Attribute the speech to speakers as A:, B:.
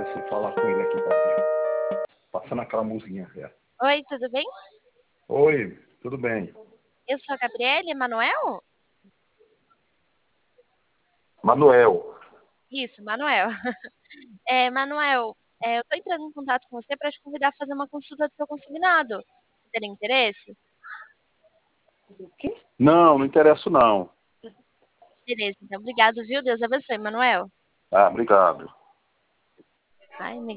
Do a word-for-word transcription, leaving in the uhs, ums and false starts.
A: ver se falar com ele aqui pra ver. Passando aquela musiquinha. É.
B: Oi, tudo bem?
A: Oi, tudo bem?
B: Eu sou a Gabriele, Manuel?
A: Manuel.
B: Isso, Manuel. É, Manuel, é, eu tô entrando em contato com você para te convidar a fazer uma consulta do seu consignado. Você tem interesse?
A: Não, não interesso não.
B: Beleza, então obrigado, viu? Deus abençoe, Manuel.
A: Ah, obrigado.
B: Ai,